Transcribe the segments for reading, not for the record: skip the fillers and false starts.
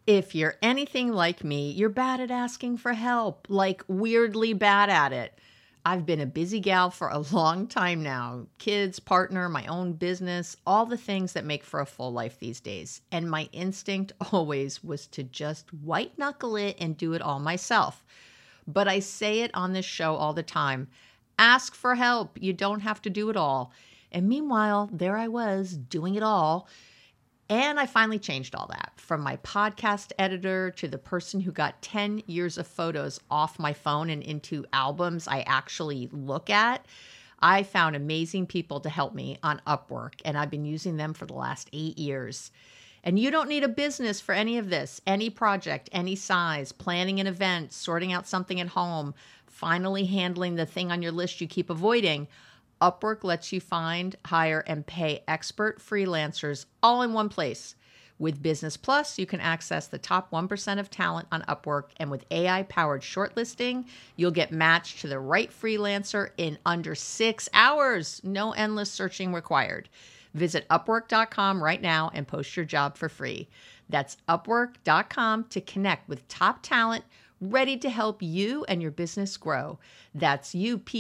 If you're anything like me, you're bad at asking for help, like weirdly bad at it. I've been a busy gal for a long time now. Kids, partner, my own business, all the things that make for a full life these days. And my instinct always was to just white knuckle it and do it all myself. But I say it on this show all the time. Ask for help. You don't have to do it all. And meanwhile, there I was doing it all. And I finally changed all that, from my podcast editor to the person who got 10 years of photos off my phone and into albums I actually look at. I found amazing people to help me on Upwork, and I've been using them for the last 8 years. And you don't need a business for any of this, any project, any size, planning an event, sorting out something at home, finally handling the thing on your list you keep avoiding. Upwork lets you find, hire, and pay expert freelancers all in one place. With Business Plus, you can access the top 1% of talent on Upwork, and with AI-powered shortlisting, you'll get matched to the right freelancer in under 6 hours. No endless searching required. Visit Upwork.com right now and post your job for free. That's Upwork.com to connect with top talent ready to help you and your business grow. That's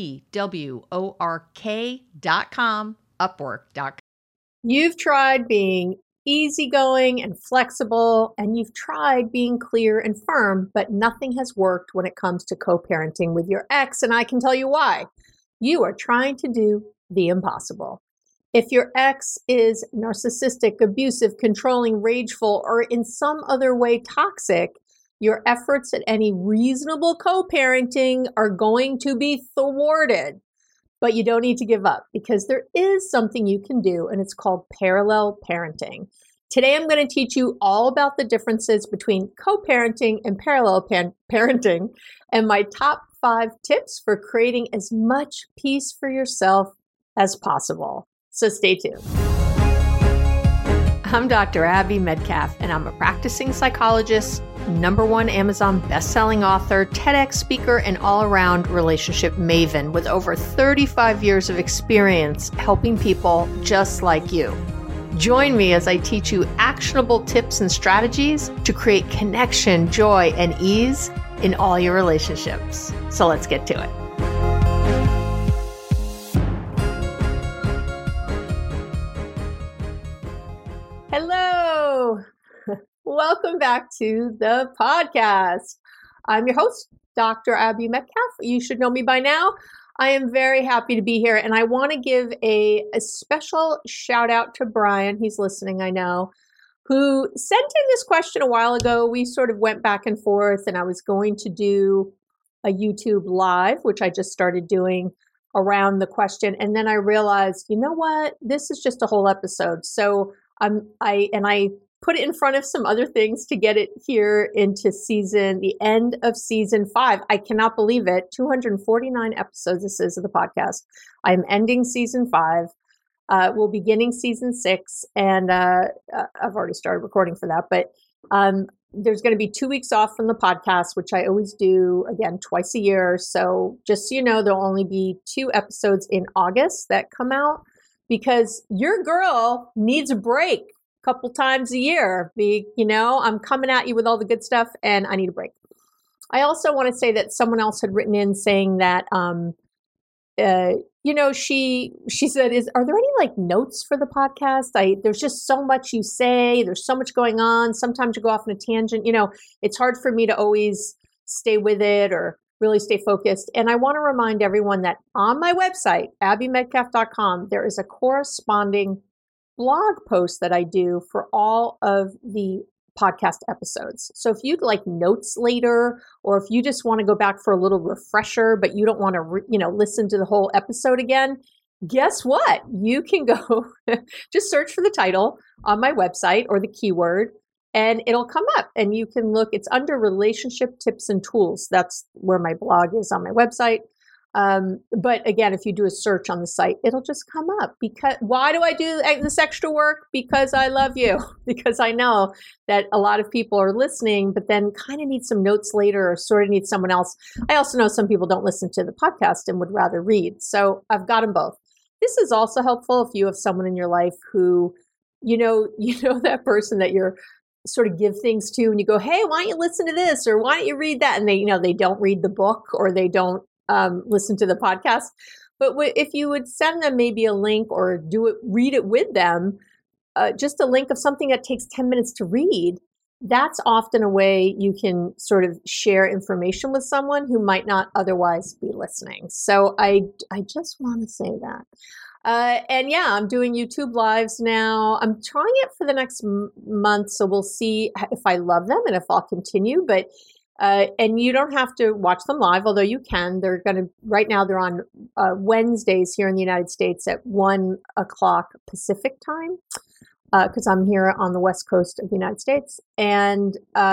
UPWORK.com, Upwork.com. You've tried being easygoing and flexible, and you've tried being clear and firm, but nothing has worked when it comes to co-parenting with your ex, and I can tell you why. You are trying to do the impossible. If your ex is narcissistic, abusive, controlling, rageful, or in some other way toxic, your efforts at any reasonable co-parenting are going to be thwarted. But you don't need to give up, because there is something you can do, and it's called parallel parenting. Today, I'm going to teach you all about the differences between co-parenting and parallel parenting, and my top 5 tips for creating as much peace for yourself as possible. So stay tuned. I'm Dr. Abby Medcalf, and I'm a practicing psychologist, #1 Amazon bestselling author, TEDx speaker, and all-around relationship maven with over 35 years of experience helping people just like you. Join me as I teach you actionable tips and strategies to create connection, joy, and ease in all your relationships. So let's get to it. Hello. Welcome back to the podcast. I'm your host, Dr. Abby Medcalf. You should know me by now. I am very happy to be here, and I want to give a special shout out to Brian. He's listening, I know, who sent in this question a while ago. We sort of went back and forth, and I was going to do a YouTube live, which I just started doing around the question. And then I realized, you know what? This is just a whole episode. So I put it in front of some other things to get it here into the end of season 5. I cannot believe it. 249 episodes this is of the podcast. I'm ending season 5. We'll be beginning season 6, and I've already started recording for that. But there's going to be 2 weeks off from the podcast, which I always do, again, twice a year. So just so you know, there'll only be 2 episodes in August that come out, because your girl needs a break a couple times a year. I'm coming at you with all the good stuff, and I need a break. I also want to say that someone else had written in saying that, she said, are there any notes for the podcast? There's just so much you say. There's so much going on. Sometimes you go off on a tangent. It's hard for me to always stay with it or really stay focused. And I want to remind everyone that on my website, abbymedcalf.com, there is a corresponding blog post that I do for all of the podcast episodes. So if you'd like notes later, or if you just want to go back for a little refresher, but you don't want to, listen to the whole episode again, guess what? You can go just search for the title on my website or the keyword, and it'll come up, and you can look. It's under relationship tips and tools. That's where my blog is on my website. But again, if you do a search on the site, it'll just come up. Because why do I do this extra work? Because I love you. Because I know that a lot of people are listening, but then kind of need some notes later, or sort of need someone else. I also know some people don't listen to the podcast and would rather read. So I've got them both. This is also helpful if you have someone in your life who, that person that you're sort of give things to, and you go, hey, why don't you listen to this? Or why don't you read that? And they don't read the book, or they don't listen to the podcast. But if you would send them maybe a link, or read it with them, just a link of something that takes 10 minutes to read, that's often a way you can sort of share information with someone who might not otherwise be listening. So I just want to say that. And yeah, I'm doing YouTube lives now. I'm trying it for the next month, so we'll see if I love them and if I'll continue. But and you don't have to watch them live, although you can. Right now they're on Wednesdays here in the United States at 1:00 Pacific time, because I'm here on the West Coast of the United States. And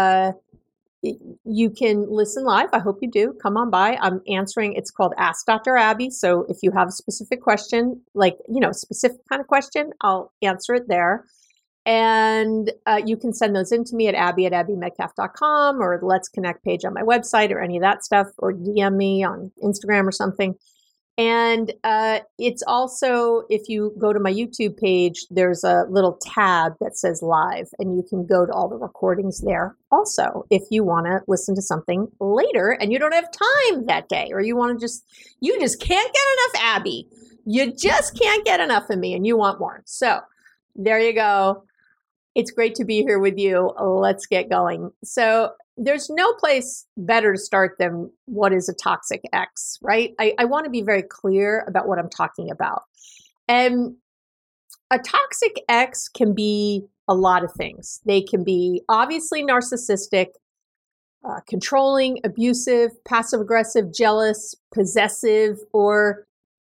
you can listen live. I hope you do. Come on by. I'm answering. It's called Ask Dr. Abby. So if you have a specific question, specific kind of question, I'll answer it there. And you can send those in to me at abby@abbymedcalf.com, or the Let's Connect page on my website, or any of that stuff, or DM me on Instagram or something. And it's also, if you go to my YouTube page, there's a little tab that says live, and you can go to all the recordings there also if you want to listen to something later and you don't have time that day, or you just can't get enough Abby. You just can't get enough of me and you want more. So there you go. It's great to be here with you. Let's get going. So there's no place better to start than what is a toxic ex, right? I want to be very clear about what I'm talking about. And a toxic ex can be a lot of things. They can be obviously narcissistic, controlling, abusive, passive-aggressive, jealous, possessive, or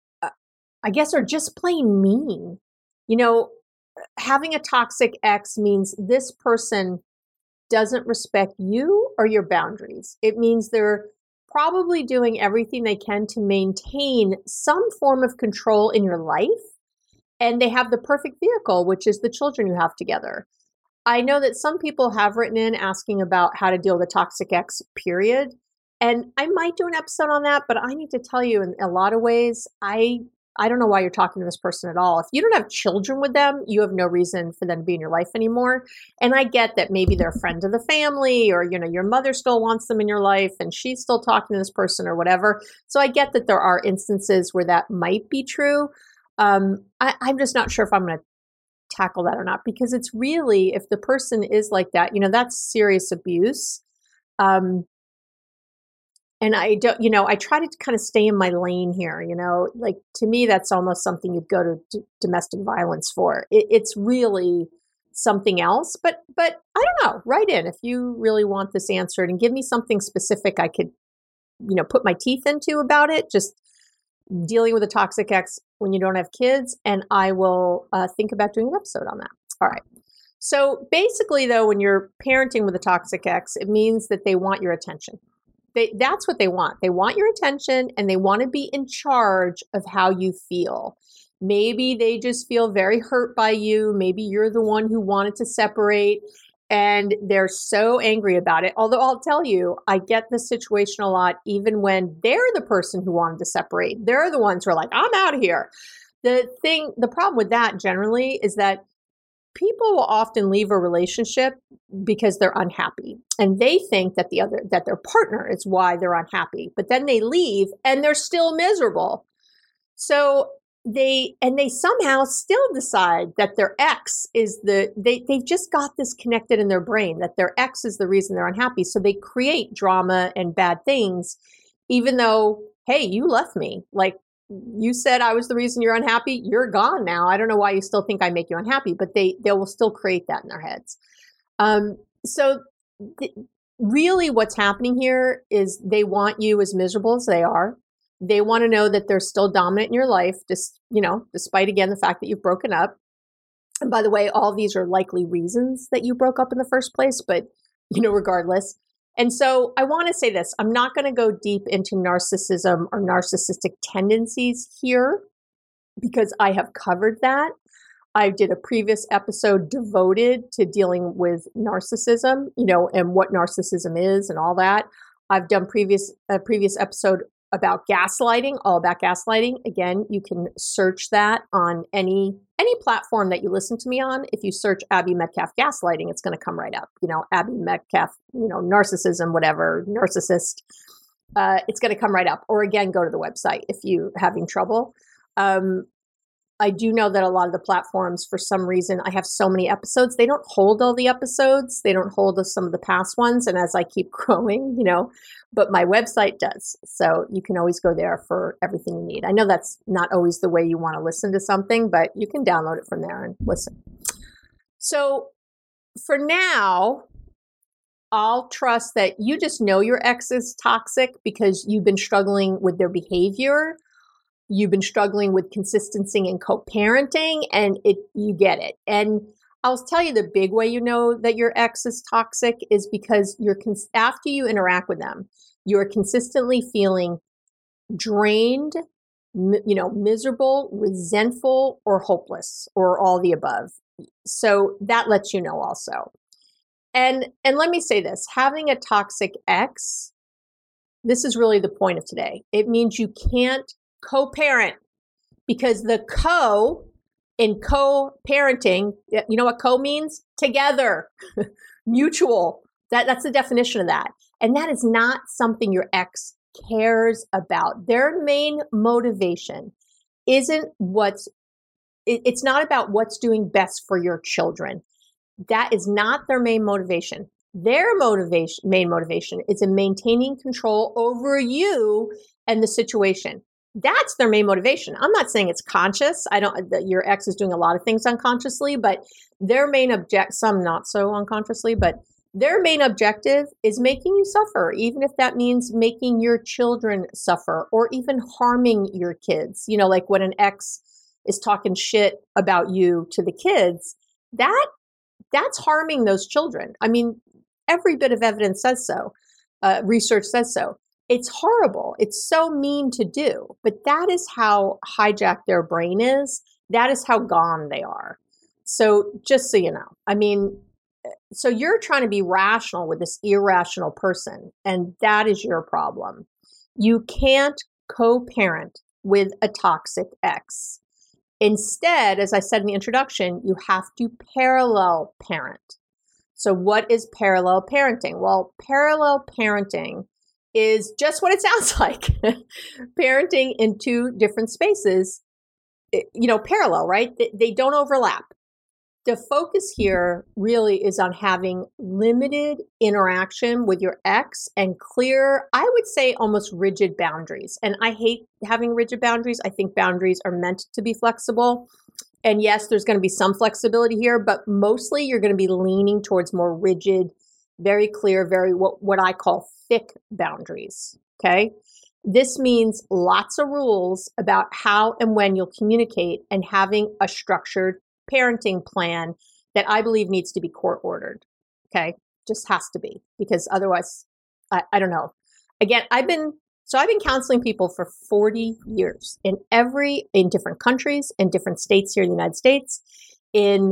or just plain mean. Having a toxic ex means this person doesn't respect you or your boundaries. It means they're probably doing everything they can to maintain some form of control in your life. And they have the perfect vehicle, which is the children you have together. I know that some people have written in asking about how to deal with a toxic ex, period. And I might do an episode on that, but I need to tell you, in a lot of ways, I don't know why you're talking to this person at all. If you don't have children with them, you have no reason for them to be in your life anymore. And I get that maybe they're a friend of the family, or, your mother still wants them in your life and she's still talking to this person or whatever. So I get that there are instances where that might be true. I'm just not sure if I'm going to tackle that or not, because it's really, if the person is like that, that's serious abuse. And I don't, I try to kind of stay in my lane here, to me, that's almost something you'd go to domestic violence for. It's really something else, but I don't know, write in if you really want this answered and give me something specific I could, put my teeth into about it, just dealing with a toxic ex when you don't have kids. And I will think about doing an episode on that. All right. So basically though, when you're parenting with a toxic ex, it means that they want your attention. That's what they want. They want your attention, and they want to be in charge of how you feel. Maybe they just feel very hurt by you. Maybe you're the one who wanted to separate, and they're so angry about it. Although I'll tell you, I get this situation a lot, even when they're the person who wanted to separate. They're the ones who are like, I'm out of here. The problem with that generally is that people will often leave a relationship because they're unhappy, and they think that their partner is why they're unhappy, but then they leave and they're still miserable. So they somehow still decide that their ex is they've just got this connected in their brain that their ex is the reason they're unhappy. So they create drama and bad things, even though, hey, you left me. Like, you said I was the reason you're unhappy. You're gone now. I don't know why you still think I make you unhappy, but they will still create that in their heads. Really what's happening here is they want you as miserable as they are. They want to know that they're still dominant in your life, despite, again, the fact that you've broken up. And by the way, all these are likely reasons that you broke up in the first place, but, regardless. And so I want to say this, I'm not going to go deep into narcissism or narcissistic tendencies here, because I have covered that. I did a previous episode devoted to dealing with narcissism, and what narcissism is and all that. I've done a previous episode about gaslighting, all about gaslighting. Again, you can search that on any platform that you listen to me on. If you search Abby Metcalf gaslighting, it's going to come right up. Abby Metcalf, narcissism, whatever, narcissist. It's going to come right up. Or again, go to the website if you're having trouble. I do know that a lot of the platforms, for some reason, I have so many episodes. They don't hold all the episodes. They don't hold some of the past ones. And as I keep growing, but my website does. So you can always go there for everything you need. I know that's not always the way you want to listen to something, but you can download it from there and listen. So for now, I'll trust that you just know your ex is toxic because you've been struggling with their behavior. You've been struggling with consistency and co-parenting, and you get it. And I'll tell you the big way you know that your ex is toxic is because after you interact with them, you're consistently feeling drained, miserable, resentful, or hopeless, or all the above. So that lets you know also. And let me say this, having a toxic ex, this is really the point of today. It means you can't co-parent, because the co in co-parenting, you know what co means? Together, mutual. That's the definition of that. And that is not something your ex cares about. Their main motivation it's not about what's doing best for your children. That is not their main motivation. Their main motivation is in maintaining control over you and the situation. That's their main motivation. I'm not saying it's conscious. Your ex is doing a lot of things unconsciously, but their main some not so unconsciously, but their main objective is making you suffer, even if that means making your children suffer or even harming your kids. Like when an ex is talking shit about you to the kids, that's harming those children. I mean, every bit of evidence says so. Research says so. It's horrible. It's so mean to do, but that is how hijacked their brain is. That is how gone they are. So just so you know, so you're trying to be rational with this irrational person, and that is your problem. You can't co-parent with a toxic ex. Instead, as I said in the introduction, you have to parallel parent. So what is parallel parenting? Well, parallel parenting is just what it sounds like. Parenting in two different spaces, parallel, right? They don't overlap. The focus here really is on having limited interaction with your ex and clear, I would say almost rigid boundaries. And I hate having rigid boundaries. I think boundaries are meant to be flexible. And yes, there's going to be some flexibility here, but mostly you're going to be leaning towards more rigid, very clear, very what I call thick boundaries. Okay. This means lots of rules about how and when you'll communicate and having a structured parenting plan that I believe needs to be court ordered. Okay. Just has to be, because otherwise, I don't know. Again, I've been counseling people for 40 years in different countries, in different states here in the United States, in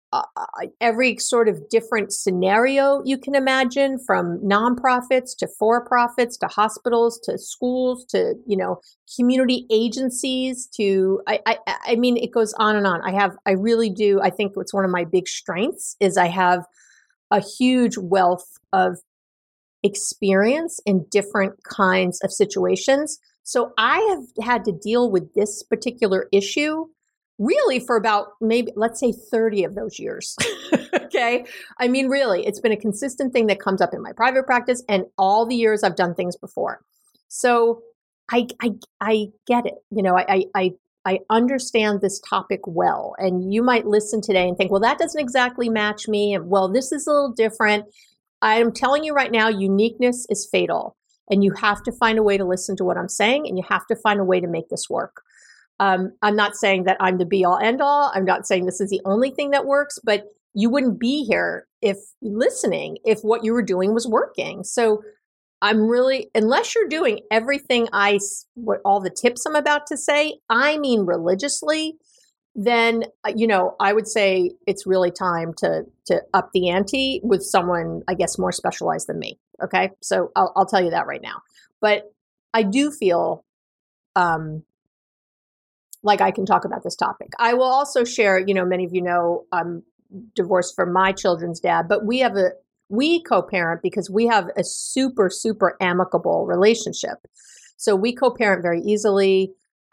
every sort of different scenario you can imagine, from nonprofits to for-profits to hospitals to schools to, community agencies to, I mean, it goes on and on. I really do. I think it's one of my big strengths is I have a huge wealth of experience in different kinds of situations. So I have had to deal with this particular issue really for about maybe, let's say 30 of those years. Okay. I mean, really, it's been a consistent thing that comes up in my private practice and all the years I've done things before. So I get it. I understand this topic well. And you might listen today and think, well, that doesn't exactly match me. And well, this is a little different. I am telling you right now, uniqueness is fatal. And you have to find a way to listen to what I'm saying, and you have to find a way to make this work. I'm not saying that I'm the be all end all. I'm not saying this is the only thing that works, but you wouldn't be here if what you were doing was working. So unless you're doing everything all the tips I'm about to say, I mean religiously, then, I would say it's really time to up the ante with someone, I guess, more specialized than me. Okay. So I'll tell you that right now. But I do feel like I can talk about this topic. I will also share, many of you know I'm divorced from my children's dad, but we co-parent because we have a super, super amicable relationship. So we co-parent very easily.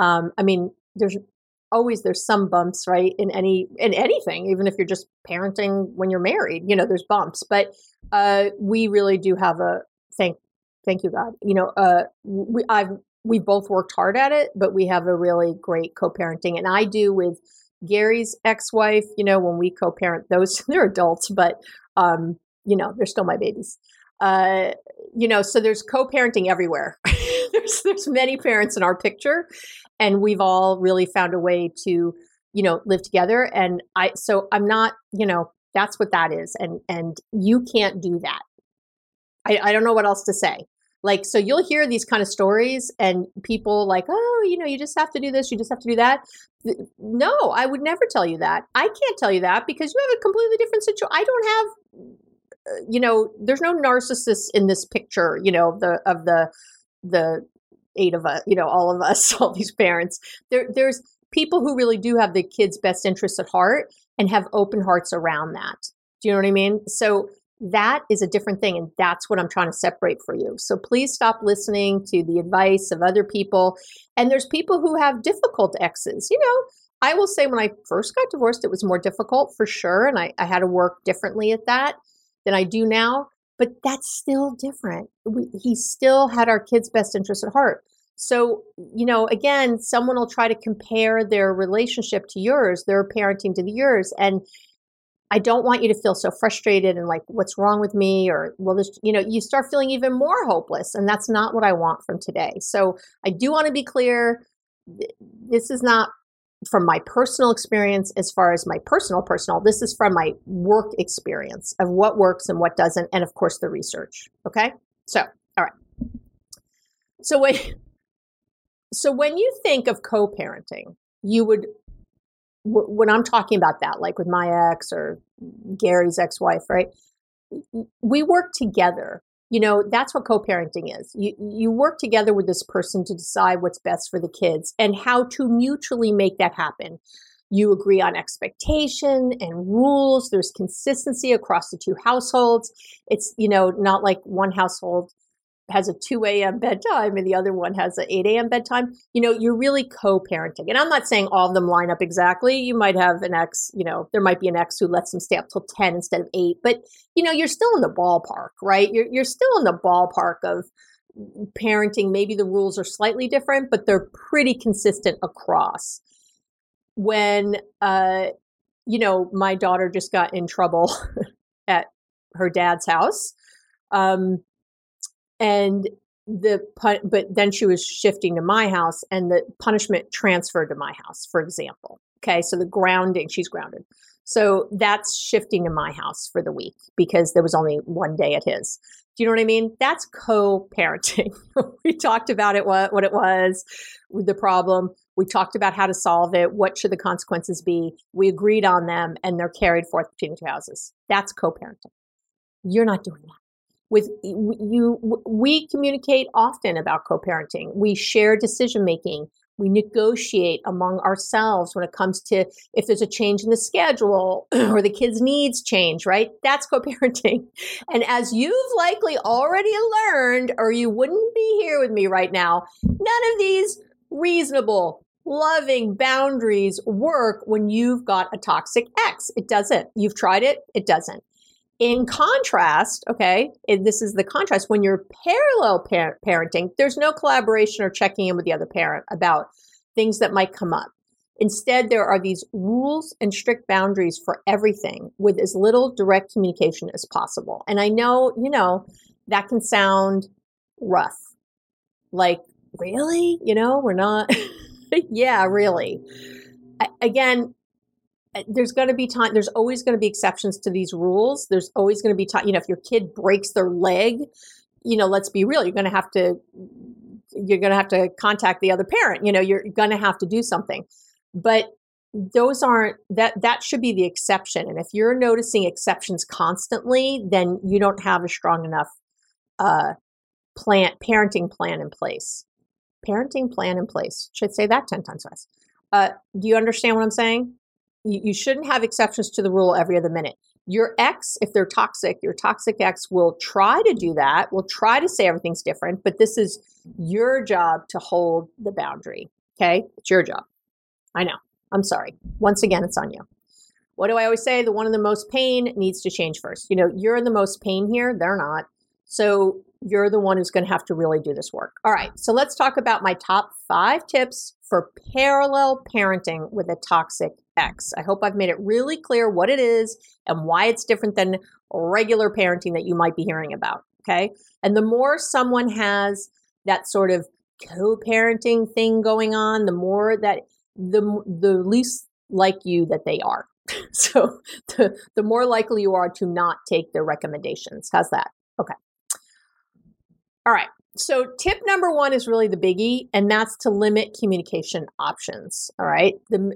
There's some bumps, right? In anything, even if you're just parenting when you're married, there's bumps, but we really do have thank you, God. We both worked hard at it, but we have a really great co-parenting. And I do with Gary's ex-wife, when we co-parent those, they're adults, but, they're still my babies. So there's co-parenting everywhere. there's many parents in our picture, and we've all really found a way to, live together. And I'm not, that's what that is. And you can't do that. I don't know what else to say. Like, so you'll hear these kind of stories and people like, oh, you just have to do this. You just have to do that. No, I would never tell you that. I can't tell you that because you have a completely different situation. I don't have, there's no narcissists in this picture, of the 8 of us, all of us, all these parents. There's people who really do have the kids' best interests at heart and have open hearts around that. Do you know what I mean? So that is a different thing. And that's what I'm trying to separate for you. So please stop listening to the advice of other people. And there's people who have difficult exes. I will say when I first got divorced, it was more difficult for sure. And I had to work differently at that than I do now. But that's still different. He still had our kids' best interests at heart. So, again, someone will try to compare their relationship to yours, their parenting to yours. And I don't want you to feel so frustrated and like, what's wrong with me? Or, well, you start feeling even more hopeless. And that's not what I want from today. So I do want to be clear. This is not from my personal experience as far as my personal. This is from my work experience of what works and what doesn't. And of course, the research. Okay. So, all right. So when you think of co-parenting, you would, when I'm talking about that, like with my ex or Gary's ex-wife, right? We work together. That's what co-parenting is. You work together with this person to decide what's best for the kids and how to mutually make that happen. You agree on expectation and rules. There's consistency across the two households. It's, not like one household has a 2 a.m. bedtime and the other one has an 8 a.m. bedtime. You're really co-parenting. And I'm not saying all of them line up exactly. You might have an ex, there might be an ex who lets them stay up till 10 instead of 8, but you're still in the ballpark, right? You're still in the ballpark of parenting. Maybe the rules are slightly different, but they're pretty consistent across. When, my daughter just got in trouble at her dad's house, but then she was shifting to my house and the punishment transferred to my house, for example. Okay. So she's grounded. So that's shifting to my house for the week because there was only one day at his. Do you know what I mean? That's co-parenting. We talked about it, what it was, the problem. We talked about how to solve it. What should the consequences be? We agreed on them and they're carried forth between the two houses. That's co-parenting. You're not doing that. We communicate often about co-parenting. We share decision making. We negotiate among ourselves when it comes to if there's a change in the schedule or the kids' needs change, right? That's co-parenting. And as you've likely already learned, or you wouldn't be here with me right now, none of these reasonable, loving boundaries work when you've got a toxic ex. It doesn't. You've tried it. It doesn't. In contrast, this is the contrast. When you're parallel parenting, there's no collaboration or checking in with the other parent about things that might come up. Instead, there are these rules and strict boundaries for everything with as little direct communication as possible. And I know, that can sound rough. Like, really? We're not. Yeah, really. Again, there's going to be time. There's always going to be exceptions to these rules. There's always going to be time. If your kid breaks their leg, let's be real. You're going to have to contact the other parent. You're going to have to do something. But those aren't that should be the exception. And if you're noticing exceptions constantly, then you don't have a strong enough parenting plan in place. parenting plan in place. Should say that 10 times fast. Do you understand what I'm saying? You shouldn't have exceptions to the rule every other minute. Your ex, if they're toxic, your toxic ex will try to do that, will try to say everything's different, but this is your job to hold the boundary, okay? It's your job. I know. I'm sorry. Once again, it's on you. What do I always say? The one in the most pain needs to change first. You're in the most pain here. They're not. So you're the one who's going to have to really do this work. All right. So let's talk about my top 5 tips for parallel parenting with a toxic ex. I hope I've made it really clear what it is and why it's different than regular parenting that you might be hearing about. Okay. And the more someone has that sort of co-parenting thing going on, the more that the least like you that they are. So the more likely you are to not take their recommendations. How's that? Okay. All right. So tip number 1 is really the biggie, and that's to limit communication options. All right.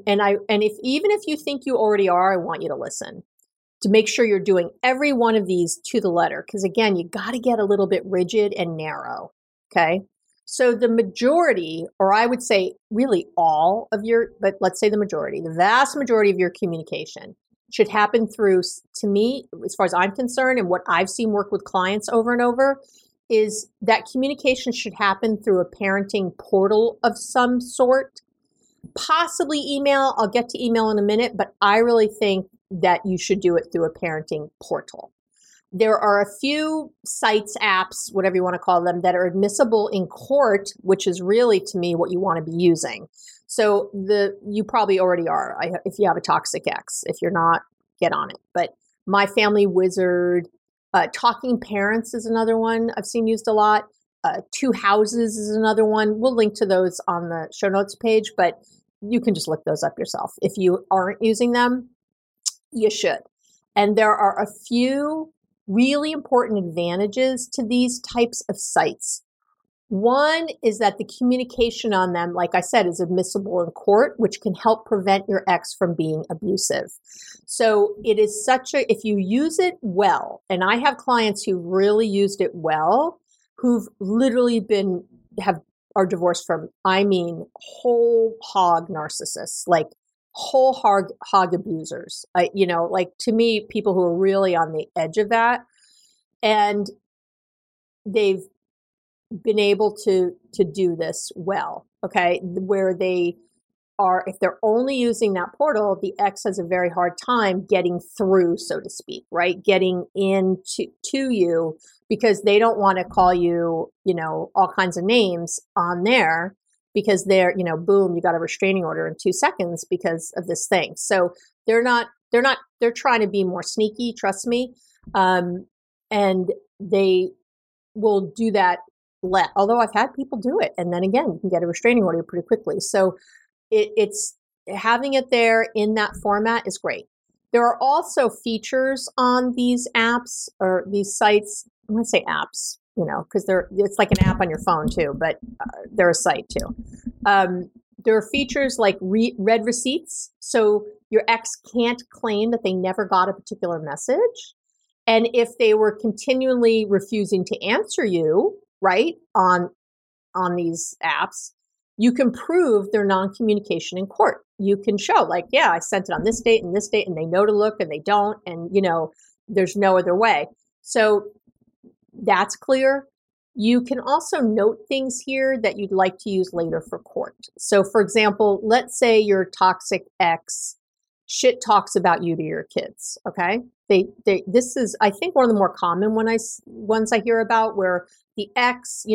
Even if you think you already are, I want you to listen to make sure you're doing every one of these to the letter. Because again, you got to get a little bit rigid and narrow. Okay. So the majority, or I would say really all of but let's say the vast majority of your communication should happen through, to me, as far as I'm concerned, and what I've seen work with clients over and over, is that communication should happen through a parenting portal of some sort, possibly email. I'll get to email in a minute, but I really think that you should do it through a parenting portal. There are a few sites, apps, whatever you want to call them, that are admissible in court, which is really, to me, what you want to be using. So you probably already are, if you have a toxic ex. If you're not, get on it. But My Family Wizard, Talking Parents is another one I've seen used a lot. 2 Houses is another one. We'll link to those on the show notes page, but you can just look those up yourself. If you aren't using them, you should. And there are a few really important advantages to these types of sites. One is that the communication on them, like I said, is admissible in court, which can help prevent your ex from being abusive. So it is if you use it well, and I have clients who really used it well, who've literally are divorced from, whole hog narcissists, like whole hog abusers. To me, people who are really on the edge of that, and they've been able to do this well. Okay. Where they are, if they're only using that portal, the ex has a very hard time getting through, so to speak, right? Getting into you, because they don't want to call you, all kinds of names on there, because they're, boom, you got a restraining order in 2 seconds because of this thing. So they're trying to be more sneaky, trust me. And they will do that although I've had people do it. And then again, you can get a restraining order pretty quickly. So it's having it there in that format is great. There are also features on these apps or these sites. I'm going to say apps, because it's like an app on your phone too, but they're a site too. There are features like read receipts. So your ex can't claim that they never got a particular message. And if they were continually refusing to answer you, right, on these apps, you can prove their non-communication in court. You can show, like, yeah, I sent it on this date, and they know to look and they don't, and there's no other way. So that's clear. You can also note things here that you'd like to use later for court. So for example, let's say your toxic ex shit talks about you to your kids. Okay. This is, I think, one of the more common ones I hear about, where the ex,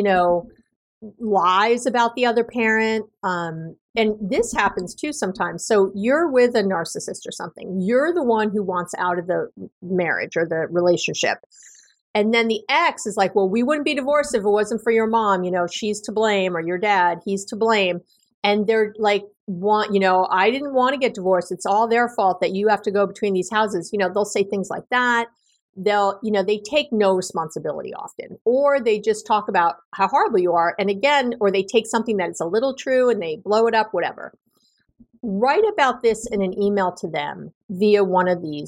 lies about the other parent. And this happens too sometimes. So you're with a narcissist or something. You're the one who wants out of the marriage or the relationship. And then the ex is like, well, we wouldn't be divorced if it wasn't for your mom. She's to blame, or your dad, he's to blame. And they're like, I didn't want to get divorced. It's all their fault that you have to go between these houses. They'll say things like that. They take no responsibility often, or they just talk about how horrible you are. And again, or they take something that is a little true and they blow it up, whatever. Write about this in an email to them via one of these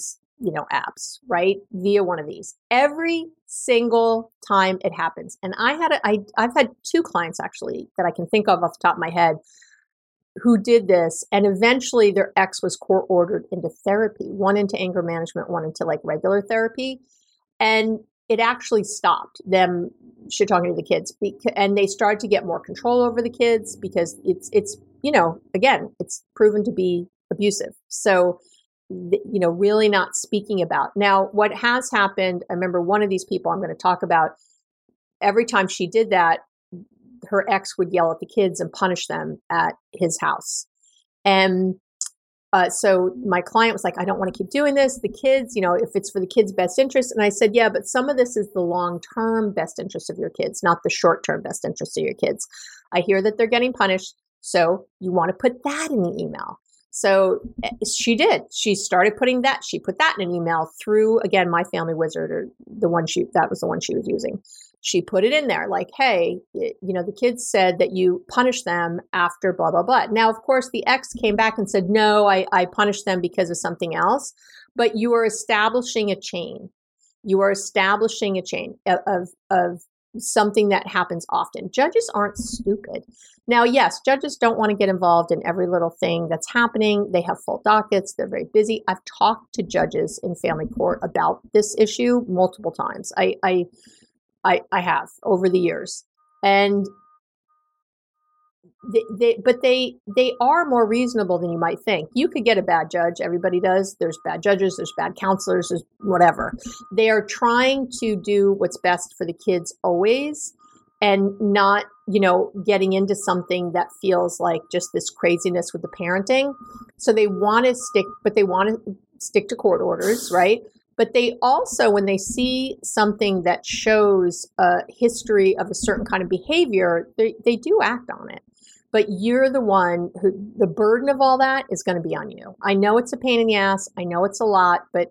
apps, right? Via one of these. Every single time it happens. And I've had 2 clients actually that I can think of off the top of my head who did this, and eventually their ex was court ordered into therapy, one into anger management, one into like regular therapy. And it actually stopped them shit talking to the kids, and they started to get more control over the kids because it's again, it's proven to be abusive. So, really not speaking about. Now, what has happened, I remember one of these people I'm going to talk about, every time she did that, her ex would yell at the kids and punish them at his house. And so my client was like, I don't want to keep doing this. The kids, if it's for the kids' best interest. And I said, yeah, but some of this is the long-term best interest of your kids, not the short-term best interest of your kids. I hear that they're getting punished. So you want to put that in the email. So she did. She started putting that. She put that in an email through, again, My Family Wizard, or that was the one she was using. She put it in there like, hey, the kids said that you punish them after blah, blah, blah. Now, of course, the ex came back and said, no, I punished them because of something else. But you are establishing a chain. You are establishing a chain of something that happens often. Judges aren't stupid. Now, yes, judges don't want to get involved in every little thing that's happening. They have full dockets. They're very busy. I've talked to judges in family court about this issue multiple times. I have over the years, and they are more reasonable than you might think. You could get a bad judge. Everybody does. There's bad judges. There's bad counselors. There's whatever. They are trying to do what's best for the kids always, and not, getting into something that feels like just this craziness with the parenting. So they want to stick to court orders, right? But they also, when they see something that shows a history of a certain kind of behavior, they do act on it. But you're the one who, the burden of all that is going to be on you. I know it's a pain in the ass. I know it's a lot, but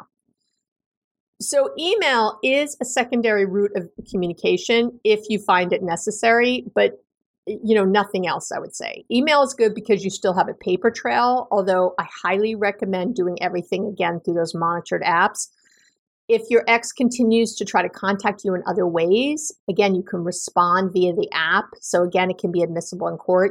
So email is a secondary route of communication if you find it necessary, but nothing else, I would say. Email is good because you still have a paper trail, although I highly recommend doing everything again through those monitored apps. If your ex continues to try to contact you in other ways, again, you can respond via the app. So again, it can be admissible in court.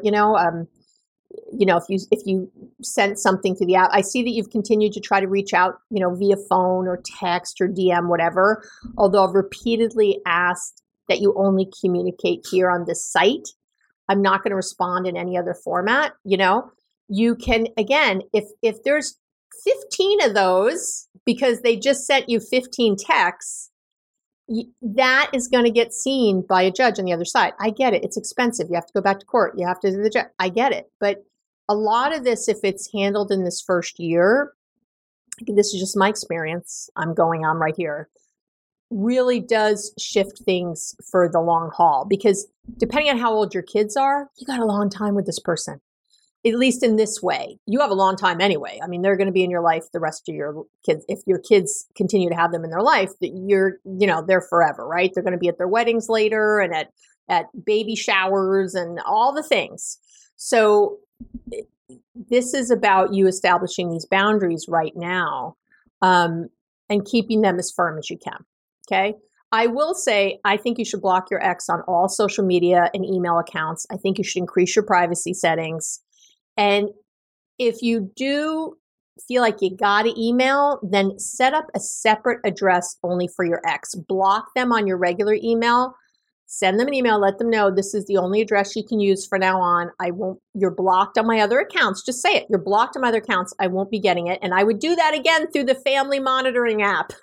If you sent something through the app, I see that you've continued to try to reach out, via phone or text or DM, whatever. Although I've repeatedly asked that you only communicate here on this site. I'm not going to respond in any other format. You can, again, if there's 15 of those because they just sent you 15 texts, that is going to get seen by a judge on the other side. I get it. It's expensive. You have to go back to court. You have to do the judge. I get it. But a lot of this, if it's handled in this first year, this is just my experience, I'm going on right here, really does shift things for the long haul. Because depending on how old your kids are, you got a long time with this person. At least in this way, you have a long time anyway. I mean, they're going to be in your life the rest of your kids. If your kids continue to have them in their life, they're forever, right? They're going to be at their weddings later and at baby showers and all the things. So this is about you establishing these boundaries right now, and keeping them as firm as you can. Okay. I will say, I think you should block your ex on all social media and email accounts. I think you should increase your privacy settings. And if you do feel like you got to email, then set up a separate address only for your ex. Block them on your regular email. Send them an email. Let them know this is the only address you can use for now on. You're blocked on my other accounts. Just say it. You're blocked on my other accounts. I won't be getting it. And I would do that again through the family monitoring app.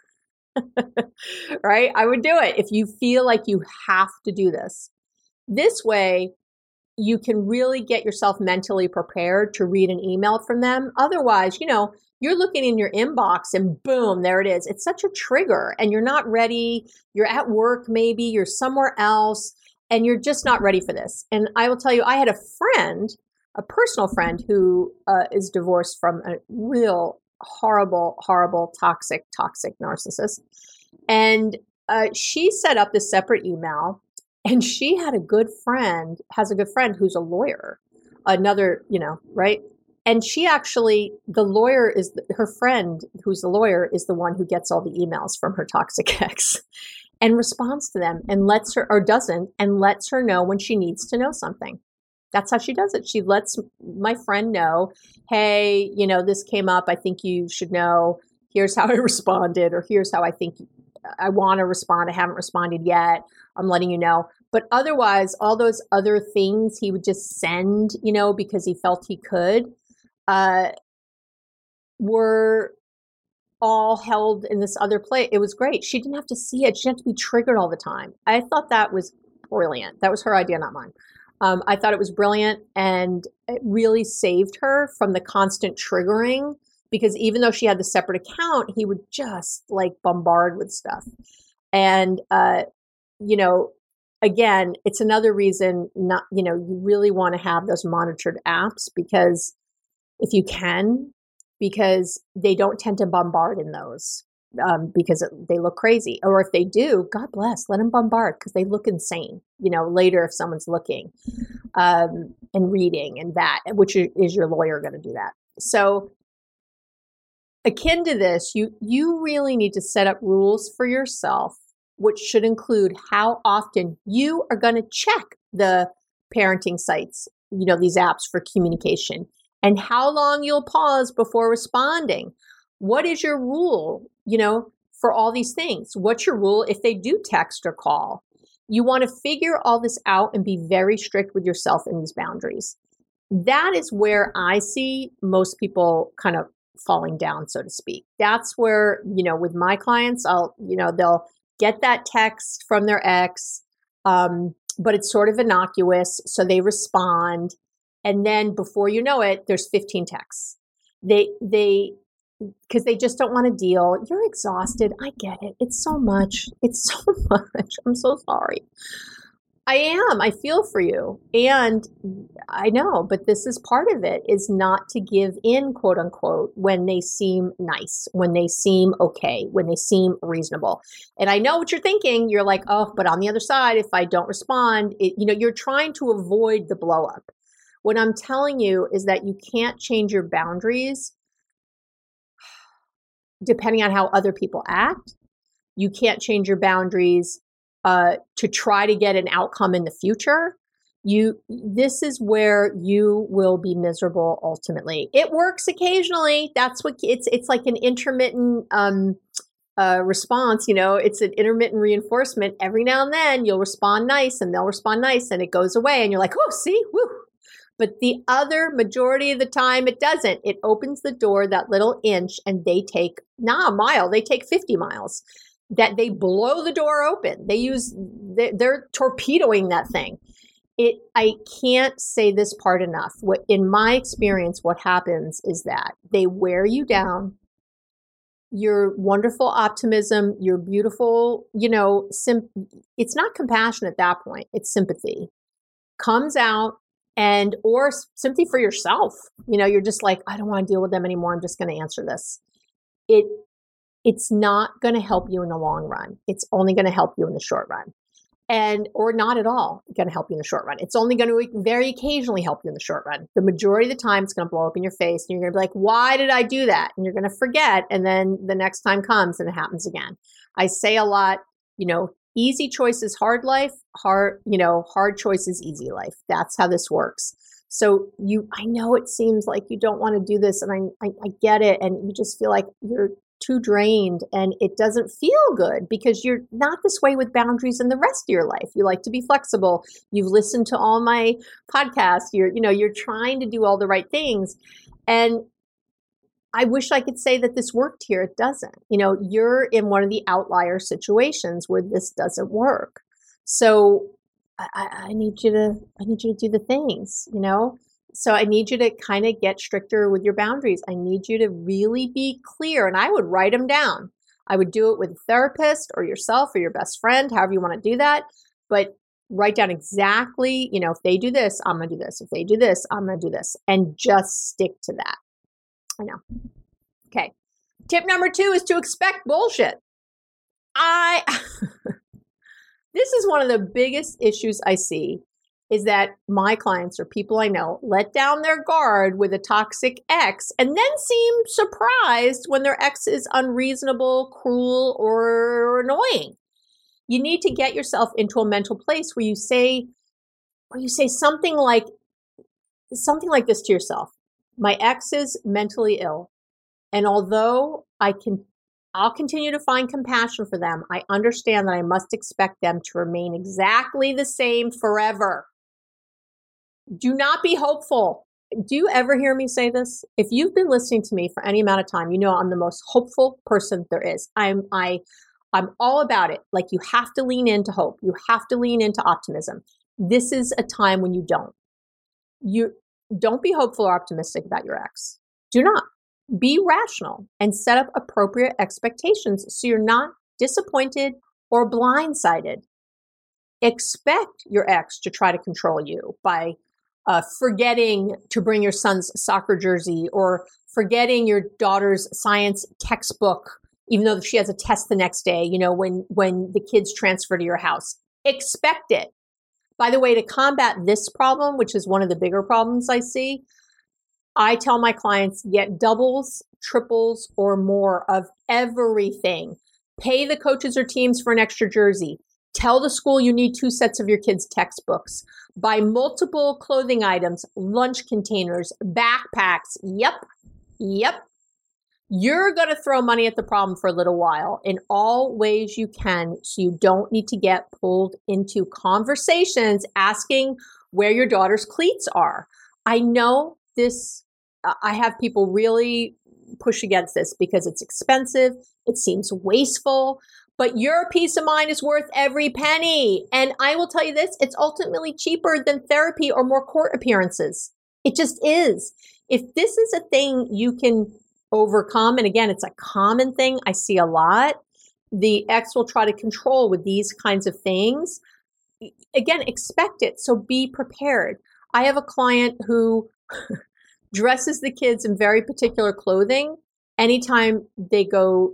Right? I would do it if you feel like you have to do this. This way, you can really get yourself mentally prepared to read an email from them. Otherwise, you're looking in your inbox and boom, there it is. It's such a trigger and you're not ready. You're at work, maybe you're somewhere else and you're just not ready for this. And I will tell you, I had a personal friend who is divorced from a real horrible, toxic narcissist. And she set up this separate email. And she has a good friend who's a lawyer, another, right? And she actually, the lawyer is, her friend who's the lawyer is the one who gets all the emails from her toxic ex and responds to them and lets her, or doesn't, and lets her know when she needs to know something. That's how she does it. She lets my friend know, hey, this came up. I think you should know. Here's how I responded, or here's how I think I want to respond. I haven't responded yet. I'm letting you know. But otherwise, all those other things he would just send, because he felt he could, were all held in this other place. It was great. She didn't have to see it. She didn't have to be triggered all the time. I thought that was brilliant. That was her idea, not mine. I thought it was brilliant, and it really saved her from the constant triggering, because even though she had the separate account, he would just like bombard with stuff. And, again, it's another reason not, you really want to have those monitored apps, because if you can, because they don't tend to bombard in those. Because they look crazy. Or if they do, God bless, let them bombard, because they look insane, later if someone's looking and reading, and that, which is your lawyer going to do that. So akin to this, you really need to set up rules for yourself, which should include how often you are going to check the parenting sites, these apps for communication, and how long you'll pause before responding. What is your rule, for all these things? What's your rule if they do text or call? You want to figure all this out and be very strict with yourself in these boundaries. That is where I see most people kind of falling down, so to speak. That's where, with my clients, they'll get that text from their ex, but it's sort of innocuous. So they respond. And then before you know it, there's 15 texts. Because they just don't want to deal. You're exhausted. I get it. It's so much. It's so much. I'm so sorry. I am. I feel for you. And I know, but this is part of it, is not to give in, quote unquote, when they seem nice, when they seem okay, when they seem reasonable. And I know what you're thinking. You're like, oh, but on the other side, if I don't respond, you're trying to avoid the blow up. What I'm telling you is that you can't change your boundaries depending on how other people act. You can't change your boundaries to try to get an outcome in the future. This is where you will be miserable ultimately. It works occasionally. That's what it's like, an intermittent response. It's an intermittent reinforcement. Every now and then you'll respond nice, and they'll respond nice, and it goes away, and you're like, oh, see, woo. But the other majority of the time, it doesn't. It opens the door that little inch, and they take not a mile, they take 50 miles. That they blow the door open. They're torpedoing that thing. I can't say this part enough. In my experience, what happens is that they wear you down. Your wonderful optimism, your beautiful, it's not compassion at that point. It's sympathy. Comes out. Or sympathy for yourself. You're just like, I don't want to deal with them anymore. I'm just going to answer this. It's not going to help you in the long run. It's only going to help you in the short run. Or not at all going to help you in the short run. It's only going to very occasionally help you in the short run. The majority of the time, it's going to blow up in your face, and you're going to be like, why did I do that? And you're going to forget. And then the next time comes and it happens again. I say a lot, easy choices, hard life, hard choices, easy life. That's how this works. So I know it seems like you don't want to do this, and I get it. And you just feel like you're too drained, and it doesn't feel good because you're not this way with boundaries in the rest of your life. You like to be flexible. You've listened to all my podcasts. You're trying to do all the right things. And I wish I could say that this worked here. It doesn't. You're in one of the outlier situations where this doesn't work. So I need you to do the things, So I need you to kind of get stricter with your boundaries. I need you to really be clear, and I would write them down. I would do it with a therapist or yourself or your best friend, however you want to do that. But write down exactly, if they do this, I'm going to do this. If they do this, I'm going to do this, and just stick to that. I know. Okay. Tip number 2 is to expect bullshit. This is one of the biggest issues I see is that my clients or people I know let down their guard with a toxic ex and then seem surprised when their ex is unreasonable, cruel, or annoying. You need to get yourself into a mental place where you say something like this to yourself. My ex is mentally ill, and although I'll continue to find compassion for them, I understand that I must expect them to remain exactly the same forever. Do not be hopeful. Do you ever hear me say this? If you've been listening to me for any amount of time, you know I'm the most hopeful person there is. I'm all about it. Like, you have to lean into hope. You have to lean into optimism. This is a time when you don't. You don't be hopeful or optimistic about your ex. Do not. Be rational and set up appropriate expectations so you're not disappointed or blindsided. Expect your ex to try to control you by forgetting to bring your son's soccer jersey or forgetting your daughter's science textbook, even though she has a test the next day, when the kids transfer to your house. Expect it. By the way, to combat this problem, which is one of the bigger problems I see, I tell my clients, get doubles, triples, or more of everything. Pay the coaches or teams for an extra jersey. Tell the school you need 2 sets of your kids' textbooks. Buy multiple clothing items, lunch containers, backpacks. Yep. You're going to throw money at the problem for a little while in all ways you can, so you don't need to get pulled into conversations asking where your daughter's cleats are. I know this, I have people really push against this because it's expensive, it seems wasteful, but your peace of mind is worth every penny. And I will tell you this, it's ultimately cheaper than therapy or more court appearances. It just is. If this is a thing you can overcome, and again, it's a common thing I see a lot, the ex will try to control with these kinds of things. Again, expect it. So be prepared. I have a client who dresses the kids in very particular clothing anytime they go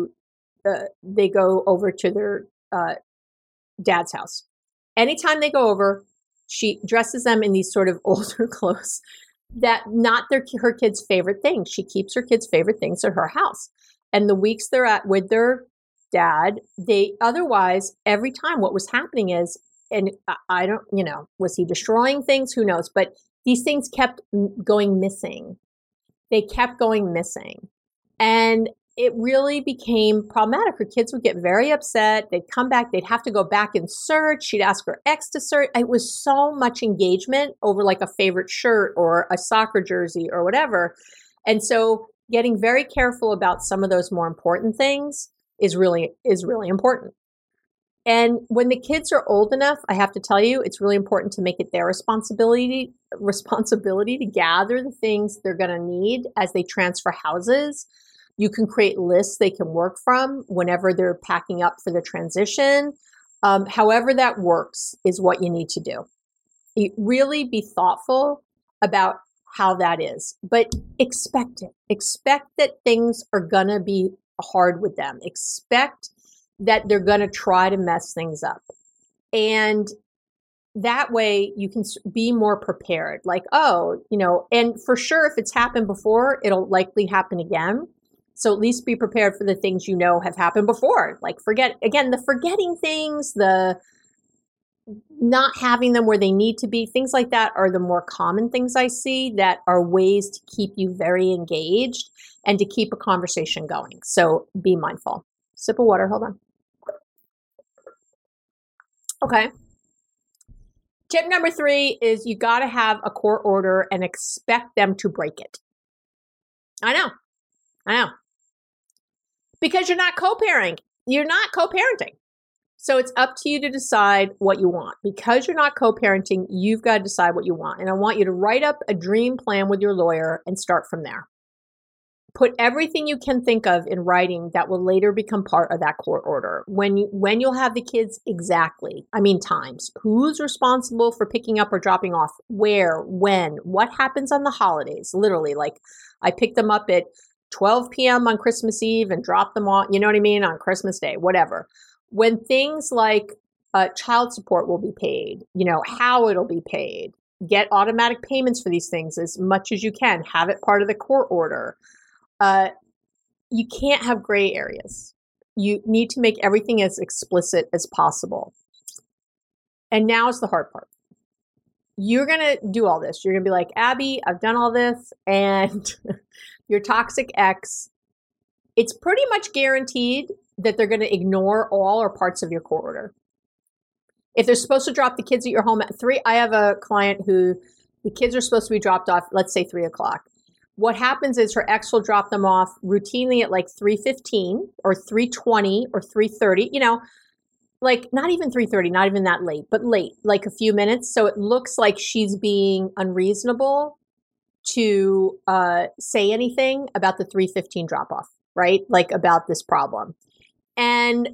over to their dad's house. Anytime they go over, she dresses them in these sort of older clothes that not her kids' favorite things. She keeps her kids' favorite things at her house. And the weeks they're at with their dad, otherwise, every time what was happening is, and I don't, was he destroying things? Who knows? But these things kept going missing. They kept going missing. And it really became problematic. Her kids would get very upset. They'd come back. They'd have to go back and search. She'd ask her ex to search. It was so much engagement over like a favorite shirt or a soccer jersey or whatever. And so getting very careful about some of those more important things is really important. And when the kids are old enough, I have to tell you, it's really important to make it their responsibility to gather the things they're going to need as they transfer houses. You can create lists they can work from whenever they're packing up for the transition. However that works is what you need to do. Really be thoughtful about how that is, but expect it. Expect that things are going to be hard with them. Expect that they're going to try to mess things up. And that way you can be more prepared. Like, and for sure, if it's happened before, it'll likely happen again. So at least be prepared for the things have happened before. Like the forgetting things, the not having them where they need to be, things like that are the more common things I see that are ways to keep you very engaged and to keep a conversation going. So be mindful. Sip of water, hold on. Okay. Tip number 3 is you got to have a court order and expect them to break it. I know. Because you're not co-parenting. So it's up to you to decide what you want. Because you're not co-parenting, you've got to decide what you want. And I want you to write up a dream plan with your lawyer and start from there. Put everything you can think of in writing that will later become part of that court order. When you'll have the kids times. Who's responsible for picking up or dropping off? Where? When? What happens on the holidays? Literally, like I pick them up at 12 p.m. on Christmas Eve and drop them off, on Christmas Day, whatever. When things like child support will be paid, how it'll be paid. Get automatic payments for these things as much as you can. Have it part of the court order. You can't have gray areas. You need to make everything as explicit as possible. And now is the hard part. You're going to do all this. You're going to be like, Abby, I've done all this, and your toxic ex, it's pretty much guaranteed that they're going to ignore all or parts of your court order. If they're supposed to drop the kids at your home at 3, I have a client who the kids are supposed to be dropped off, let's say 3 o'clock. What happens is her ex will drop them off routinely at like 3:15 or 3:20 or 3:30, like not even 3:30, not even that late, but late, like a few minutes. So it looks like she's being unreasonable to say anything about the 3:15 drop off, right? Like about this problem. And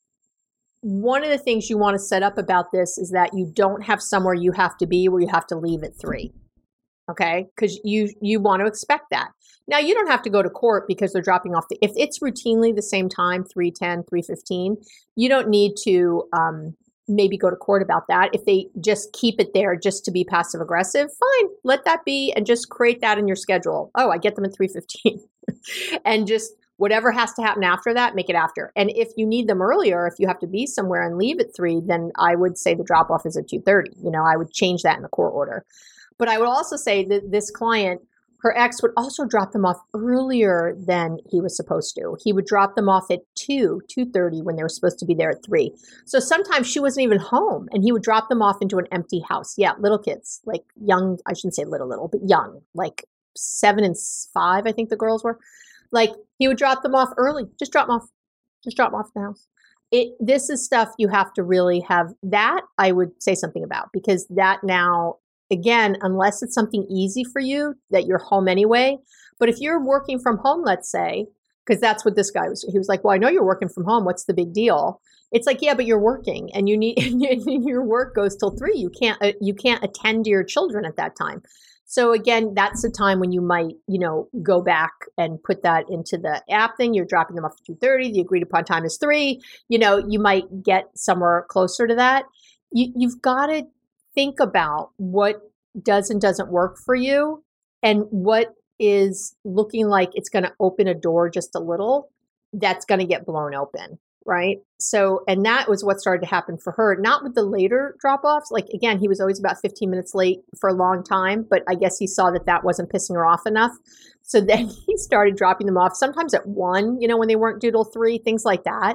one of the things you want to set up about this is that you don't have somewhere you have to be where you have to leave at 3. Okay? Because you want to expect that. Now, you don't have to go to court because they're dropping off. If it's routinely the same time, 3:10, 3:15, you don't need to maybe go to court about that. If they just keep it there just to be passive aggressive, fine, let that be and just create that in your schedule. Oh, I get them at 3:15 and just whatever has to happen after that, make it after. And if you need them earlier, if you have to be somewhere and leave at 3, then I would say the drop off is at 2:30. I would change that in the court order. But I would also say that this client, her ex would also drop them off earlier than he was supposed to. He would drop them off at 2:30 when they were supposed to be there at 3. So sometimes she wasn't even home and he would drop them off into an empty house. Yeah, little kids, like young, I shouldn't say little, but young, like 7 and 5, I think the girls were. Like he would drop them off early. Just drop them off. Just drop them off at the house. This is stuff you have to really have. That I would say something about, because that now, again, unless it's something easy for you that you're home anyway. But if you're working from home, let's say, because that's what this guy was, he was like, well, I know you're working from home. What's the big deal? It's like, yeah, but you're working and you need, your work goes till 3. You can't attend to your children at that time. So again, that's the time when you might, go back and put that into the app thing. You're dropping them off at 2:30. The agreed upon time is 3. You might get somewhere closer to that. You've got to think about what does and doesn't work for you and what is looking like it's going to open a door just a little that's going to get blown open. Right. So, and that was what started to happen for her, not with the later drop offs. Like, again, he was always about 15 minutes late for a long time, but I guess he saw that wasn't pissing her off enough. So then he started dropping them off sometimes at 1, when they weren't due till 3, things like that.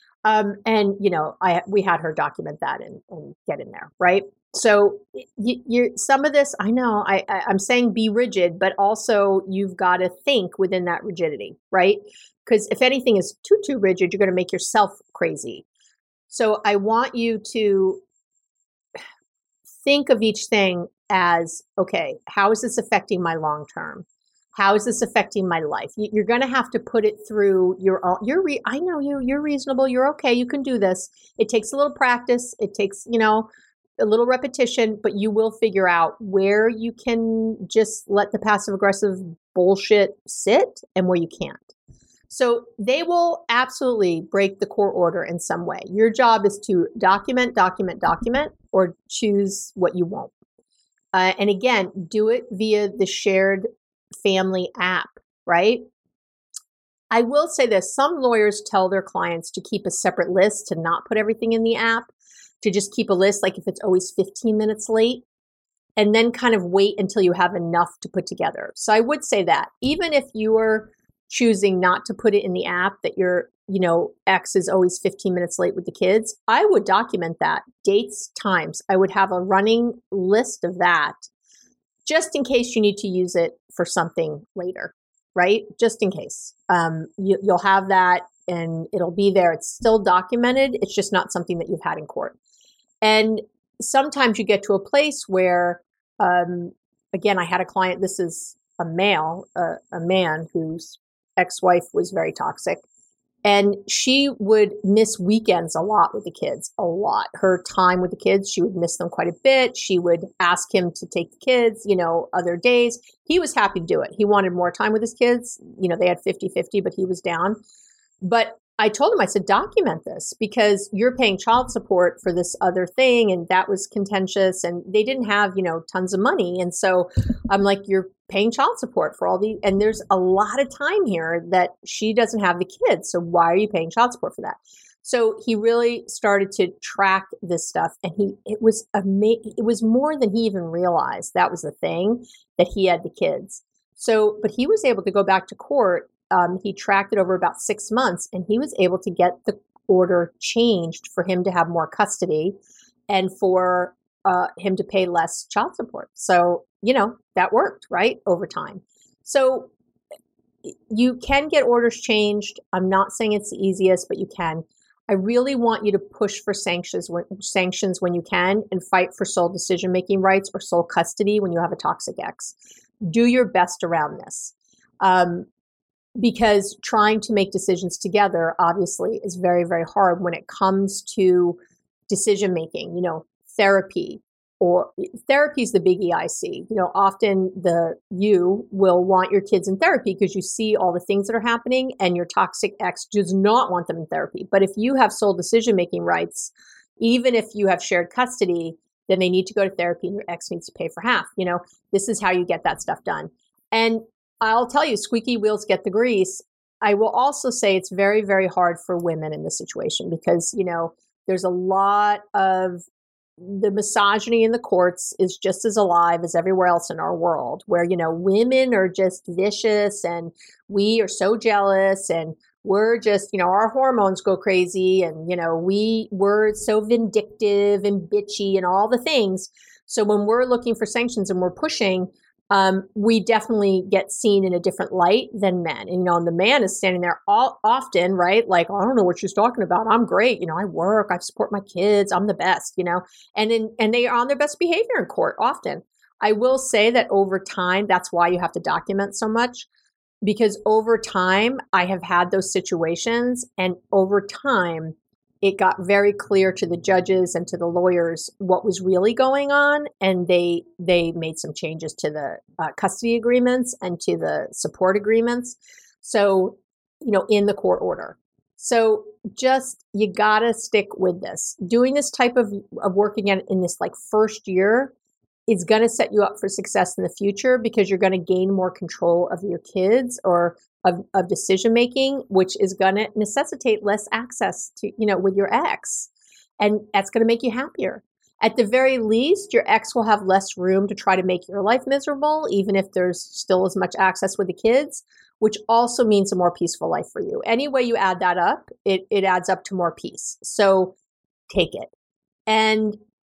And, we had her document that and get in there. Right. So you're some of this, I know I'm saying be rigid, but also you've got to think within that rigidity. Right. Because if anything is too rigid, you're going to make yourself crazy. So I want you to think of each thing as, okay, how is this affecting my long term? How is this affecting my life? You're going to have to put it through I know you're reasonable. You're okay. You can do this. It takes a little practice. It takes, a little repetition, but you will figure out where you can just let the passive aggressive bullshit sit and where you can't. So they will absolutely break the court order in some way. Your job is to document, or choose what you won't. And again, do it via the shared family app, right? I will say this, some lawyers tell their clients to keep a separate list, to not put everything in the app, to just keep a list, like if it's always 15 minutes late, and then kind of wait until you have enough to put together. So I would say that even if you are choosing not to put it in the app that your, ex is always 15 minutes late with the kids, I would document that, dates, times. I would have a running list of that just in case you need to use it for something later, right? Just in case. You'll have that and it'll be there. It's still documented. It's just not something that you've had in court. And sometimes you get to a place where, again, I had a client, this is a man whose ex-wife was very toxic. And she would miss weekends a lot with the kids, a lot. Her time with the kids, she would miss them quite a bit. She would ask him to take the kids, other days. He was happy to do it. He wanted more time with his kids. They had 50-50, but he was down. But I told him, I said, document this because you're paying child support for this other thing. And that was contentious and they didn't have, tons of money. And so I'm like, you're paying child support for all the, and there's a lot of time here that she doesn't have the kids. So why are you paying child support for that? So he really started to track this stuff and it was more than he even realized. That was the thing, that he had the kids. So, but he was able to go back to court. He tracked it over about 6 months and he was able to get the order changed for him to have more custody and for him to pay less child support. So, that worked, right, over time. So you can get orders changed. I'm not saying it's the easiest, but you can. I really want you to push for sanctions when you can and fight for sole decision-making rights or sole custody when you have a toxic ex. Do your best around this. Because trying to make decisions together obviously is very, very hard when it comes to decision making, therapy is the biggie I see. Often you will want your kids in therapy because you see all the things that are happening and your toxic ex does not want them in therapy. But if you have sole decision making rights, even if you have shared custody, then they need to go to therapy and your ex needs to pay for half. This is how you get that stuff done. And I'll tell you, squeaky wheels get the grease. I will also say it's very, very hard for women in this situation because, there's a lot of the misogyny in the courts is just as alive as everywhere else in our world where, women are just vicious and we are so jealous and we're just, our hormones go crazy and, we're so vindictive and bitchy and all the things. So when we're looking for sanctions and we're pushing, we definitely get seen in a different light than men. And, and the man is standing there often, right? Like, I don't know what she's talking about. I'm great. I work, I support my kids. I'm the best, and they are on their best behavior in court often. I will say that over time, that's why you have to document so much, because over time I have had those situations and over time, it got very clear to the judges and to the lawyers what was really going on. And they made some changes to the custody agreements and to the support agreements. So, in the court order. So you gotta stick with this. Doing this type of work again in this first year is going to set you up for success in the future because you're going to gain more control of your kids or of decision making, which is going to necessitate less access to, with your ex. And that's going to make you happier. At the very least, your ex will have less room to try to make your life miserable, even if there's still as much access with the kids, which also means a more peaceful life for you. Any way you add that up, it adds up to more peace. So take it. And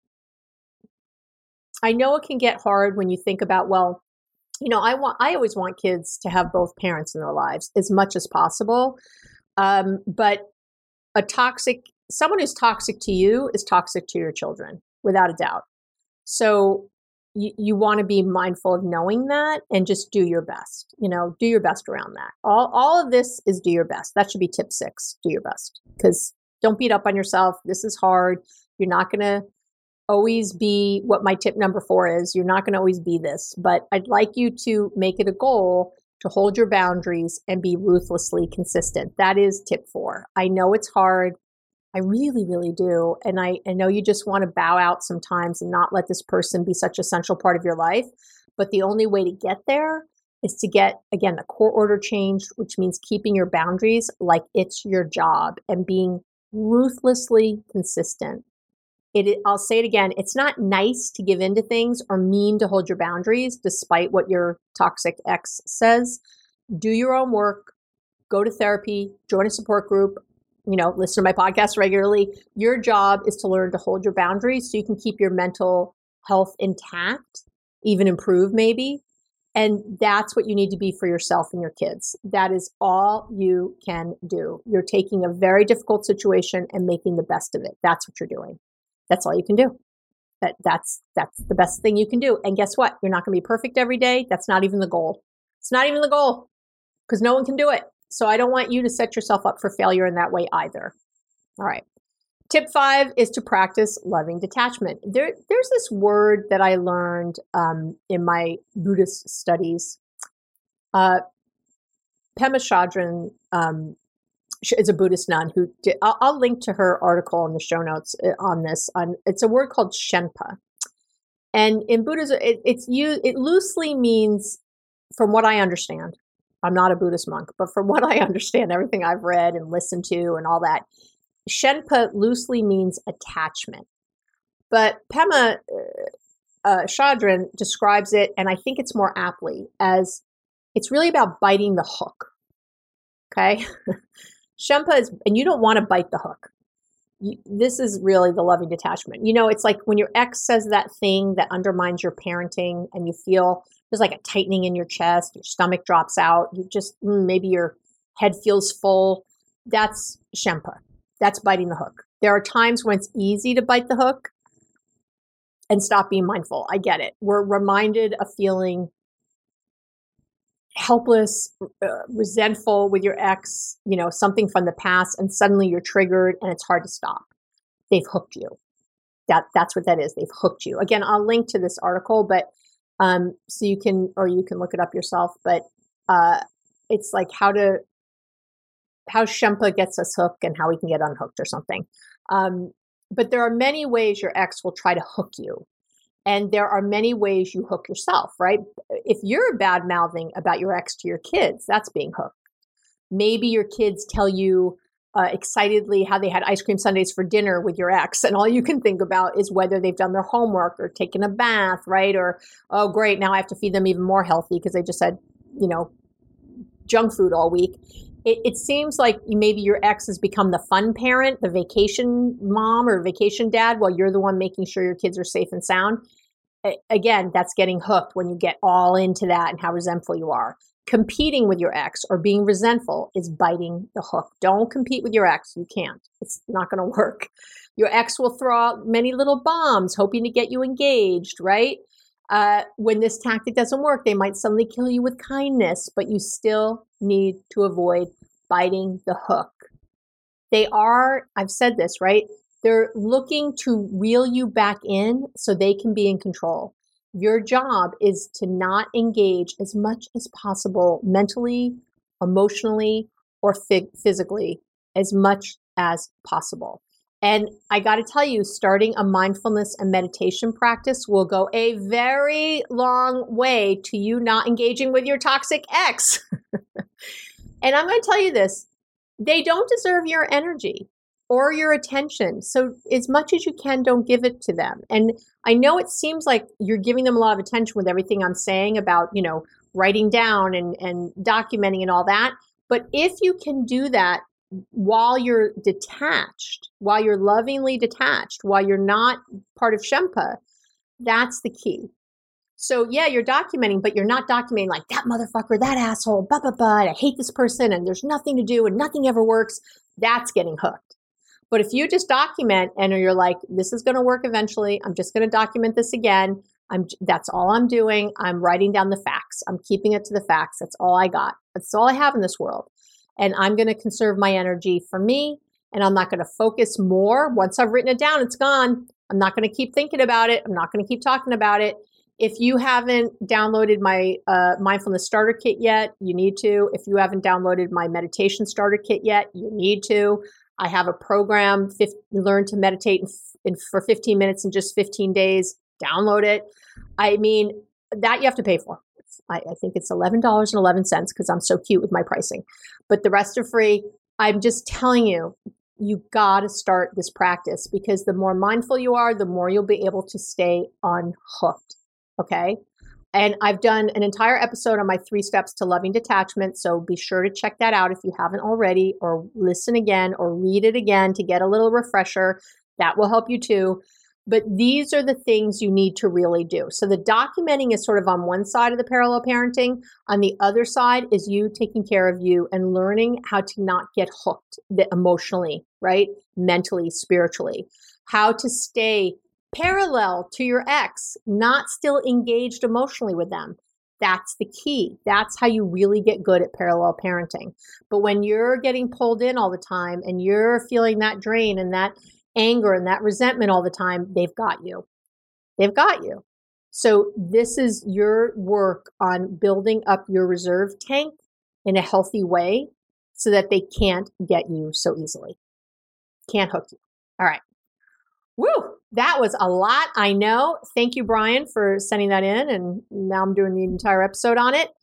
I know it can get hard when you think about, I always want kids to have both parents in their lives as much as possible. But someone who's toxic to you is toxic to your children, without a doubt. So you want to be mindful of knowing that and just do your best, do your best around that. All of this is do your best. That should be tip 6, do your best, because don't beat up on yourself. This is hard. You're not going to always be what my tip number 4 is. You're not going to always be this, but I'd like you to make it a goal to hold your boundaries and be ruthlessly consistent. That is tip 4. I know it's hard. I really, really do. And I know you just want to bow out sometimes and not let this person be such a central part of your life. But the only way to get there is to get, again, the court order changed, which means keeping your boundaries like it's your job and being ruthlessly consistent. I'll say it again, it's not nice to give in to things or mean to hold your boundaries despite what your toxic ex says. Do your own work, go to therapy, join a support group, listen to my podcast regularly. Your job is to learn to hold your boundaries so you can keep your mental health intact, even improve maybe. And that's what you need to be for yourself and your kids. That is all you can do. You're taking a very difficult situation and making the best of it. That's what you're doing. That's all you can do. That's the best thing you can do. And guess what? You're not going to be perfect every day. That's not even the goal. It's not even the goal because no one can do it. So I don't want you to set yourself up for failure in that way either. All right. Tip 5 is to practice loving detachment. There's this word that I learned in my Buddhist studies. Pema Chodron is a Buddhist nun who did, I'll link to her article in the show notes on this. It's a word called Shenpa. And in Buddhism, it loosely means, from what I understand, I'm not a Buddhist monk, but from what I understand, everything I've read and listened to and all that, Shenpa loosely means attachment. But Pema Chodron describes it, and I think it's more aptly, as it's really about biting the hook. Okay? Shenpa is, and you don't want to bite the hook. This is really the loving detachment. It's like when your ex says that thing that undermines your parenting and you feel there's like a tightening in your chest, your stomach drops out, you just, maybe your head feels full. That's Shenpa. That's biting the hook. There are times when it's easy to bite the hook and stop being mindful. I get it. We're reminded of feeling helpless, resentful with your ex, something from the past, and suddenly you're triggered and it's hard to stop. They've hooked you. That's what that is. They've hooked you. Again, I'll link to this article, but so you can look it up yourself. But it's like how Shenpa gets us hooked and how we can get unhooked or something. But there are many ways your ex will try to hook you. And there are many ways you hook yourself, right? If you're bad mouthing about your ex to your kids, that's being hooked. Maybe your kids tell you excitedly how they had ice cream sundaes for dinner with your ex, and all you can think about is whether they've done their homework or taken a bath, right? Or, oh, great, now I have to feed them even more healthy because they just had, junk food all week. It seems like maybe your ex has become the fun parent, the vacation mom or vacation dad, while you're the one making sure your kids are safe and sound. Again, that's getting hooked when you get all into that and how resentful you are. Competing with your ex or being resentful is biting the hook. Don't compete with your ex. You can't. It's not going to work. Your ex will throw out many little bombs hoping to get you engaged, right? When this tactic doesn't work, they might suddenly kill you with kindness, but you still need to avoid biting the hook. I've said this, right? They're looking to reel you back in so they can be in control. Your job is to not engage as much as possible mentally, emotionally, or physically, as much as possible. And I got to tell you, starting a mindfulness and meditation practice will go a very long way to you not engaging with your toxic ex. And I'm going to tell you this, they don't deserve your energy or your attention. So as much as you can, don't give it to them. And I know it seems like you're giving them a lot of attention with everything I'm saying about, writing down and documenting and all that. But if you can do that while you're detached, while you're lovingly detached, while you're not part of Shenpa, that's the key. So yeah, you're documenting, but you're not documenting like that motherfucker, that asshole, I hate this person and there's nothing to do and nothing ever works. That's getting hooked. But if you just document and you're like, this is going to work eventually, I'm just going to document this again. That's all I'm doing. I'm writing down the facts. I'm keeping it to the facts. That's all I got. That's all I have in this world. And I'm going to conserve my energy for me. And I'm not going to focus more. Once I've written it down, it's gone. I'm not going to keep thinking about it. I'm not going to keep talking about it. If you haven't downloaded my mindfulness starter kit yet, you need to. If you haven't downloaded my meditation starter kit yet, you need to. I have a program, Learn to Meditate for 15 minutes in just 15 days. Download it. I mean, that you have to pay for. I think it's $11.11 because I'm so cute with my pricing. But the rest are free. I'm just telling you, you got to start this practice because the more mindful you are, the more you'll be able to stay unhooked. Okay. And I've done an entire episode on my 3 steps to loving detachment. So be sure to check that out if you haven't already, or listen again or read it again to get a little refresher. That will help you too. But these are the things you need to really do. So the documenting is sort of on one side of the parallel parenting. On the other side is you taking care of you and learning how to not get hooked emotionally, right? Mentally, spiritually. How to stay parallel to your ex, not still engaged emotionally with them. That's the key. That's how you really get good at parallel parenting. But when you're getting pulled in all the time and you're feeling that drain and that anger and that resentment all the time, they've got you. They've got you. So this is your work on building up your reserve tank in a healthy way so that they can't get you so easily. Can't hook you. All right. Woo! That was a lot, I know. Thank you, Brian, for sending that in. And now I'm doing the entire episode on it.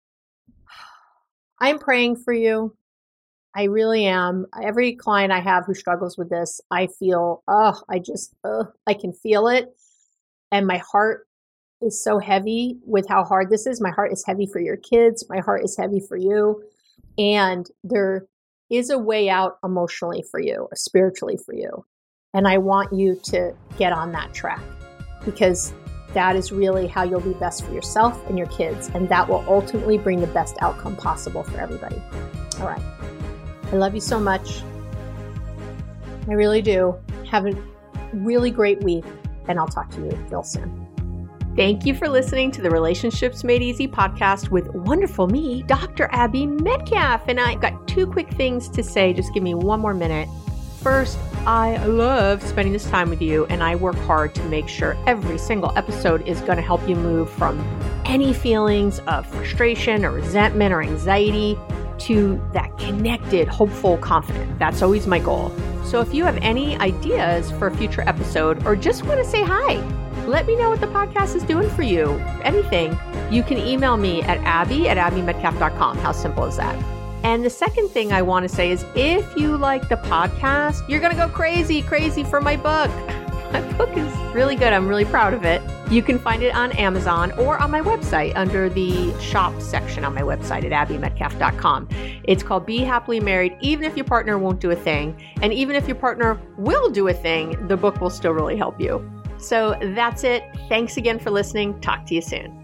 I'm praying for you. I really am. Every client I have who struggles with this, I feel, I can feel it. And my heart is so heavy with how hard this is. My heart is heavy for your kids. My heart is heavy for you. And there is a way out emotionally for you, or spiritually for you. And I want you to get on that track, because that is really how you'll be best for yourself and your kids. And that will ultimately bring the best outcome possible for everybody. All right. I love you so much. I really do. Have a really great week, and I'll talk to you real soon. Thank you for listening to the Relationships Made Easy podcast with wonderful me, Dr. Abby Metcalf. And I've got 2 quick things to say. Just give me 1 more minute. First, I love spending this time with you, and I work hard to make sure every single episode is going to help you move from any feelings of frustration or resentment or anxiety to that connected, hopeful, confident. That's always my goal. So if you have any ideas for a future episode or just want to say hi, let me know what the podcast is doing for you. Anything, you can email me at abby@abbymetcalf.com. How simple is that? And the second thing I want to say is, if you like the podcast, you're going to go crazy for my book. My book is really good. I'm really proud of it. You can find it on Amazon or on my website under the shop section on my website at abbymetcalf.com. It's called Be Happily Married, Even If Your Partner Won't Do a Thing. And even if your partner will do a thing, the book will still really help you. So that's it. Thanks again for listening. Talk to you soon.